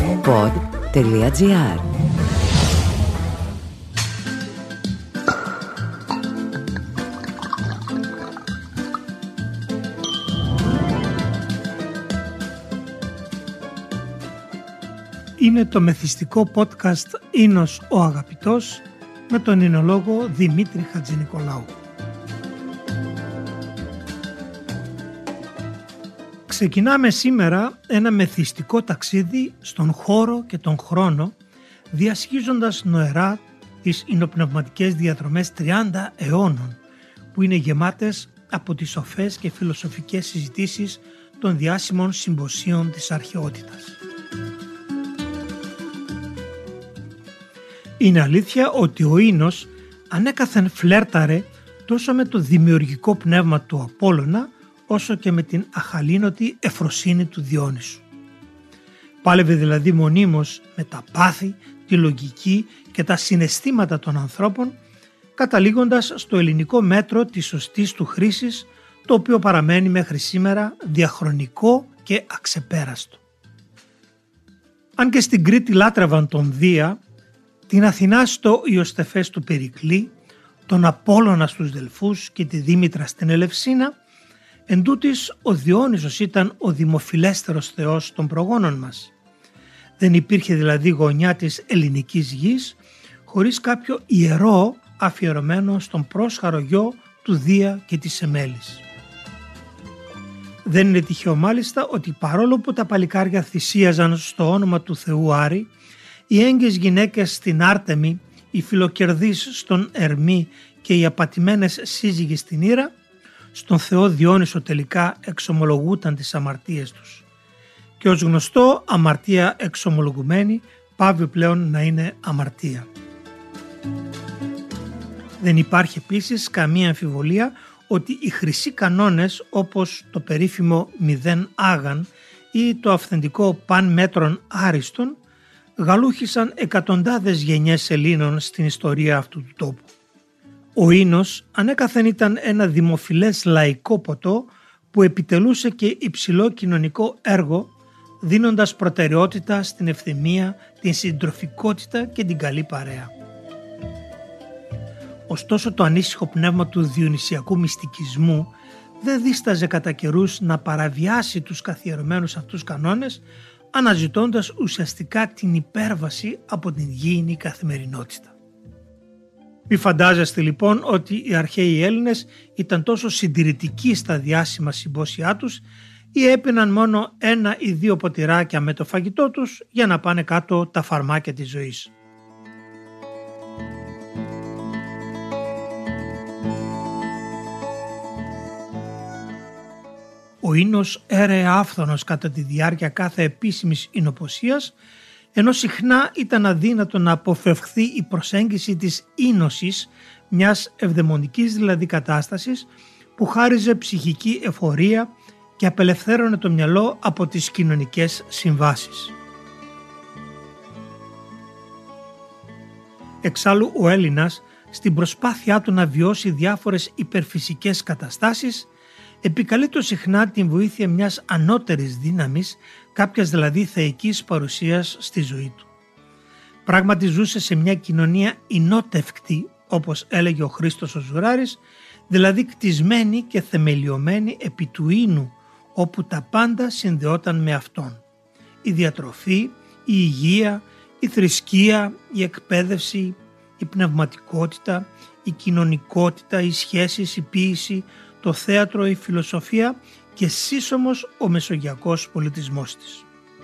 pod.gr. Είναι το μεθυστικό podcast «Ίνος ο Αγαπητός» με τον ινολόγο Δημήτρη Χατζηνικολάου. Ξεκινάμε σήμερα ένα μεθυστικό ταξίδι στον χώρο και τον χρόνο, διασχίζοντας νοερά τις ινοπνευματικές διαδρομές 30 αιώνων, που είναι γεμάτες από τις σοφές και φιλοσοφικές συζητήσεις των διάσημων συμποσίων της αρχαιότητας. Είναι αλήθεια ότι ο Ίνος ανέκαθεν φλέρταρε τόσο με το δημιουργικό πνεύμα του Απόλλωνα, όσο και με την αχαλήνωτη ευφροσύνη του Διόνυσου. Πάλευε δηλαδή μονίμως με τα πάθη, τη λογική και τα συναισθήματα των ανθρώπων, καταλήγοντας στο ελληνικό μέτρο της σωστής του χρήσης, το οποίο παραμένει μέχρι σήμερα διαχρονικό και αξεπέραστο. Αν και στην Κρήτη λάτρευαν τον Δία, την Αθηνά στο Ιωστεφές του Περικλή, τον Απόλλωνα στους Δελφούς και τη Δήμητρα στην Ελευσίνα, εντούτοις ο Διόνυσος ήταν ο δημοφιλέστερος θεός των προγόνων μας. Δεν υπήρχε δηλαδή γωνιά της ελληνικής γης χωρίς κάποιο ιερό αφιερωμένο στον πρόσχαρο γιο του Δία και της Εμέλης. Δεν είναι τυχαίο μάλιστα ότι παρόλο που τα παλικάρια θυσίαζαν στο όνομα του Θεού Άρη, οι έγκυες γυναίκες στην Άρτεμη, οι φιλοκερδείς στον Ερμή και οι απατημένες σύζυγοι στην Ήρα, στον Θεό Διόνυσο τελικά εξομολογούταν τις αμαρτίες τους. Και ως γνωστό, αμαρτία εξομολογουμένη πάβει πλέον να είναι αμαρτία. Δεν υπάρχει επίσης καμία αμφιβολία ότι οι χρυσοί κανόνες, όπως το περίφημο 0 άγαν ή το αυθεντικό παν μέτρων άριστον, γαλούχησαν εκατοντάδες γενιές Ελλήνων στην ιστορία αυτού του τόπου. Ο Ίνος ανέκαθεν ήταν ένα δημοφιλές λαϊκό ποτό που επιτελούσε και υψηλό κοινωνικό έργο, δίνοντας προτεραιότητα στην ευθυμία, την συντροφικότητα και την καλή παρέα. Ωστόσο το ανήσυχο πνεύμα του διονυσιακού μυστικισμού δεν δίσταζε κατά καιρούς να παραβιάσει τους καθιερωμένους αυτούς κανόνες, αναζητώντας ουσιαστικά την υπέρβαση από την γήινη καθημερινότητα. Μη φαντάζεστε λοιπόν ότι οι αρχαίοι Έλληνες ήταν τόσο συντηρητικοί στα διάσημα συμπόσια τους ή έπιναν μόνο 1 ή 2 ποτηράκια με το φαγητό τους για να πάνε κάτω τα φαρμάκια της ζωής. Ο Ίνος έρεε άφθονος κατά τη διάρκεια κάθε επίσημης ινοποσίας, ενώ συχνά ήταν αδύνατο να αποφευχθεί η προσέγγιση της ίνωσης, μιας ευδαιμονικής δηλαδή κατάστασης που χάριζε ψυχική εφορία και απελευθέρωνε το μυαλό από τις κοινωνικές συμβάσεις. Εξάλλου ο Έλληνας, στην προσπάθειά του να βιώσει διάφορες υπερφυσικές καταστάσεις, επικαλείται συχνά την βοήθεια μιας ανώτερης δύναμης, κάποιας δηλαδή θεϊκής παρουσίας στη ζωή του. Πράγματι ζούσε σε μια κοινωνία ηνότευκτη, όπως έλεγε ο Χρήστος ο Ζουράρης, δηλαδή κτισμένη και θεμελιωμένη επί του ίνου, όπου τα πάντα συνδεόταν με αυτόν. Η διατροφή, η υγεία, η θρησκεία, η εκπαίδευση, η πνευματικότητα, η κοινωνικότητα, οι σχέσεις, η ποίηση, το θέατρο, η φιλοσοφία και σύσσωμος ο μεσογειακός πολιτισμός της.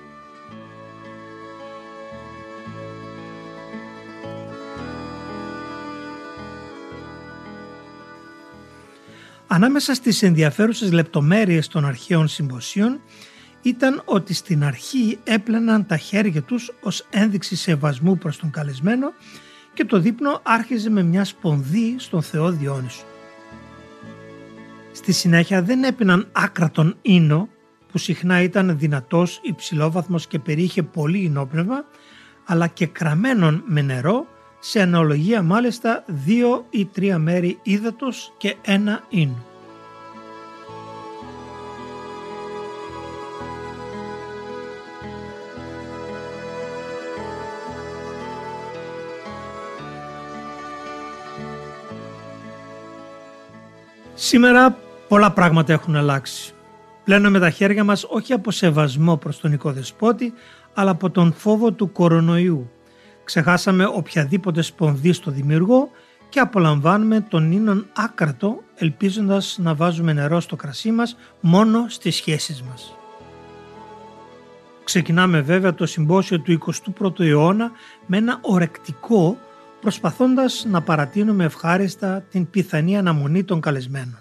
Ανάμεσα στις ενδιαφέρουσες λεπτομέρειες των αρχαίων συμποσίων ήταν ότι στην αρχή έπλαιναν τα χέρια τους ως ένδειξη σεβασμού προς τον καλεσμένο και το δείπνο άρχιζε με μια σπονδή στον Θεό Διόνυσο. Στη συνέχεια δεν έπιναν άκρατον ίνο, που συχνά ήταν δυνατός, υψηλόβαθμος και περιείχε πολύ ινόπνευμα, αλλά και κραμένον με νερό, σε αναλογία μάλιστα 2 ή 3 μέρη ύδατος και 1 ίνο. Σήμερα πολλά πράγματα έχουν αλλάξει. Πλένουμε τα χέρια μας όχι από σεβασμό προς τον οικοδεσπότη, αλλά από τον φόβο του κορονοϊού. Ξεχάσαμε οποιαδήποτε σπονδί στο δημιουργό και απολαμβάνουμε τον ίνον άκρατο, ελπίζοντας να βάζουμε νερό στο κρασί μας μόνο στις σχέσεις μας. Ξεκινάμε βέβαια το συμπόσιο του 21ου αιώνα με ένα ορεκτικό, προσπαθώντας να παρατείνουμε ευχάριστα την πιθανή αναμονή των καλεσμένων.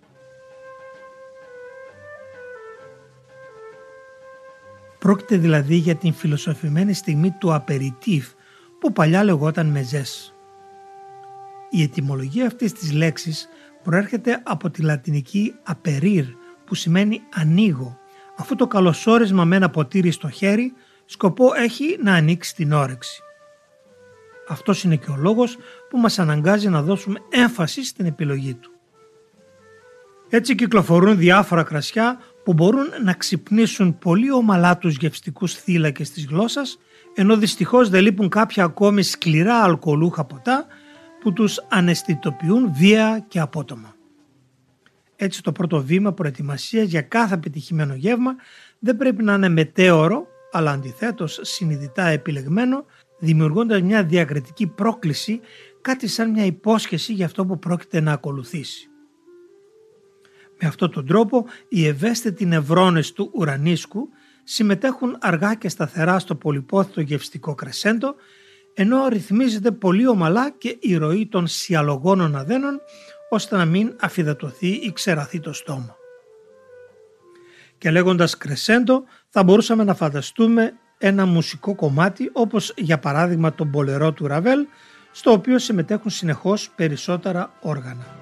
Πρόκειται δηλαδή για την φιλοσοφημένη στιγμή του απεριτίφ που παλιά λεγόταν μεζές. Η ετυμολογία αυτής της λέξης προέρχεται από τη λατινική aperir που σημαίνει ανοίγω, αφού το καλωσόρισμα με ένα ποτήρι στο χέρι σκοπό έχει να ανοίξει την όρεξη. Αυτός είναι και ο λόγος που μας αναγκάζει να δώσουμε έμφαση στην επιλογή του. Έτσι κυκλοφορούν διάφορα κρασιά που μπορούν να ξυπνήσουν πολύ ομαλά τους γευστικούς θύλακες της γλώσσας, ενώ δυστυχώς δεν λείπουν κάποια ακόμη σκληρά αλκοολούχα ποτά που τους αναισθητοποιούν βία και απότομα. Έτσι το πρώτο βήμα προετοιμασίας για κάθε πετυχημένο γεύμα δεν πρέπει να είναι μετέωρο, αλλά αντιθέτως συνειδητά επιλεγμένο, δημιουργώντας μια διακριτική πρόκληση, κάτι σαν μια υπόσχεση για αυτό που πρόκειται να ακολουθήσει. Με αυτόν τον τρόπο οι ευαίσθητοι νευρώνες του ουρανίσκου συμμετέχουν αργά και σταθερά στο πολυπόθητο γευστικό κρεσέντο, ενώ ρυθμίζεται πολύ ομαλά και η ροή των σιαλογόνων αδένων, ώστε να μην αφυδατωθεί ή ξεραθεί το στόμα. Και λέγοντας κρεσέντο θα μπορούσαμε να φανταστούμε ένα μουσικό κομμάτι όπως για παράδειγμα το μπολερό του Ραβέλ, στο οποίο συμμετέχουν συνεχώς περισσότερα όργανα.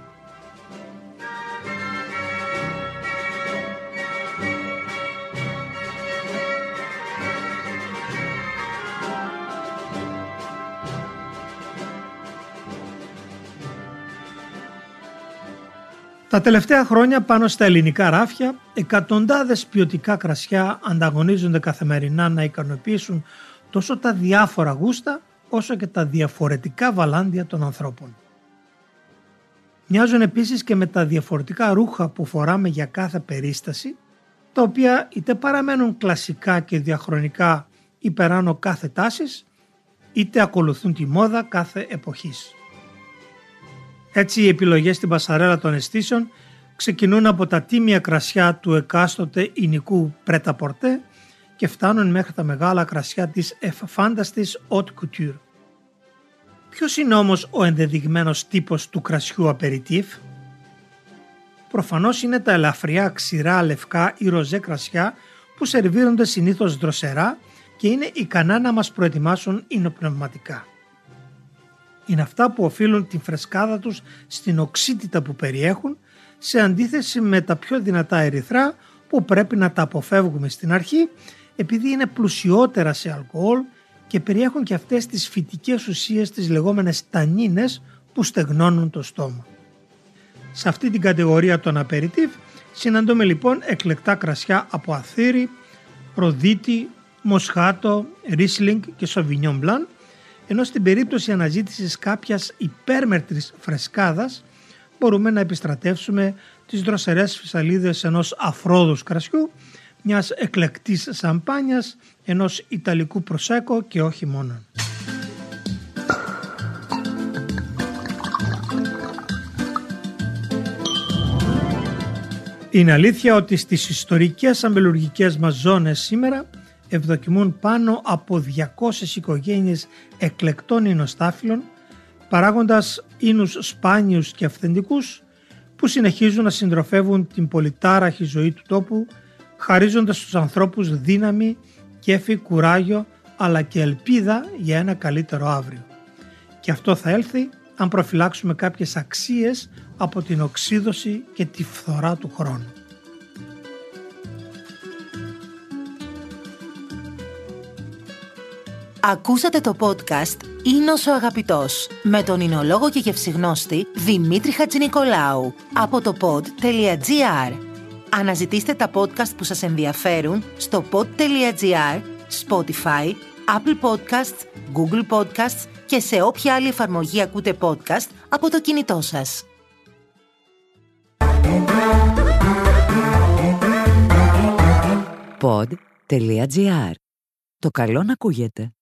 Τα τελευταία χρόνια πάνω στα ελληνικά ράφια, εκατοντάδες ποιοτικά κρασιά ανταγωνίζονται καθημερινά να ικανοποιήσουν τόσο τα διάφορα γούστα όσο και τα διαφορετικά βαλάντια των ανθρώπων. Μοιάζουν επίσης και με τα διαφορετικά ρούχα που φοράμε για κάθε περίσταση, τα οποία είτε παραμένουν κλασικά και διαχρονικά υπεράνω κάθε τάσης, είτε ακολουθούν τη μόδα κάθε εποχής. Έτσι οι επιλογές στην πασαρέλα των αισθήσεων ξεκινούν από τα τίμια κρασιά του εκάστοτε ηνικού πρέτα-πορτέ και φτάνουν μέχρι τα μεγάλα κρασιά της εφάνταστης haute couture. Ποιος είναι όμως ο ενδεδειγμένος τύπος του κρασιού απεριτίφ? Προφανώς είναι τα ελαφριά ξηρά λευκά ή ροζέ κρασιά που σερβίρονται συνήθως δροσερά και είναι ικανά να μας προετοιμάσουν υνοπνευματικά. Είναι αυτά που οφείλουν την φρεσκάδα τους στην οξύτητα που περιέχουν, σε αντίθεση με τα πιο δυνατά ερυθρά που πρέπει να τα αποφεύγουμε στην αρχή, επειδή είναι πλουσιότερα σε αλκοόλ και περιέχουν και αυτές τις φυτικές ουσίες, τις λεγόμενες τανίνες, που στεγνώνουν το στόμα. Σε αυτή την κατηγορία των απεριτίφ συναντούμε λοιπόν εκλεκτά κρασιά από αθήρι, ροδίτη, μοσχάτο, ρίσλινγκ και σοβινιόν μπλαν, ενώ στην περίπτωση αναζήτησης κάποιας υπέρμετρης φρεσκάδας μπορούμε να επιστρατεύσουμε τις δροσερές φυσαλίδες ενός αφρόδους κρασιού, μιας εκλεκτής σαμπάνιας, ενός ιταλικού προσέκο και όχι μόνο. Είναι αλήθεια ότι στις ιστορικές αμπελουργικές μας ζώνες σήμερα ευδοκιμούν πάνω από 200 οικογένειες εκλεκτών εινοστάφυλλων, παράγοντας ίνους σπάνιους και αυθεντικούς που συνεχίζουν να συντροφεύουν την πολυτάραχη ζωή του τόπου, χαρίζοντας στους ανθρώπους δύναμη, κέφι, κουράγιο αλλά και ελπίδα για ένα καλύτερο αύριο. Και αυτό θα έλθει αν προφυλάξουμε κάποιες αξίες από την οξύδωση και τη φθορά του χρόνου. Ακούσατε το podcast «Ίνος ο Αγαπητός» με τον εινολόγο και γευσιγνώστη Δημήτρη Χατζηνικολάου από το pod.gr. Αναζητήστε τα podcast που σας ενδιαφέρουν στο pod.gr, Spotify, Apple Podcasts, Google Podcasts και σε όποια άλλη εφαρμογή ακούτε podcast από το κινητό σας. pod.gr. Το καλό να ακούγεται.